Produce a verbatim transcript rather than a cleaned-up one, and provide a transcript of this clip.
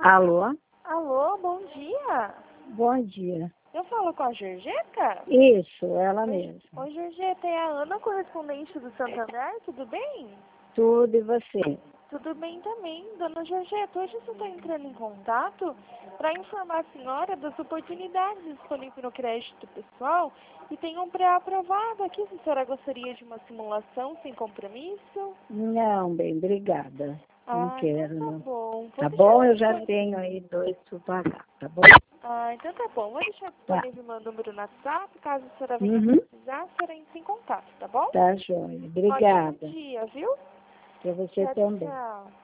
Alô? Alô, bom dia. Bom dia. Eu falo com a Georgeta? Isso, ela Oi, mesma. Oi, Georgeta, é a Ana, correspondente do Santander, tudo bem? Tudo e você? Tudo bem também, dona Georgeta. Hoje você está entrando em contato para informar a senhora das oportunidades disponíveis no crédito pessoal e tem um pré-aprovado aqui. Se a senhora gostaria de uma simulação sem compromisso? Não, bem, obrigada. Não Ah, quero, então tá não. bom. Vou Tá deixar bom? Eu já disponível. tenho aí dois para pagar, tá bom? Ah, então tá bom. Vou deixar Tá. disponível meu número no WhatsApp. Caso a senhora venha Uhum. precisar, a senhora entre em contato, tá bom? Tá, joia. Ótimo Obrigada. dia, viu? Pra você Tchau, também. tchau.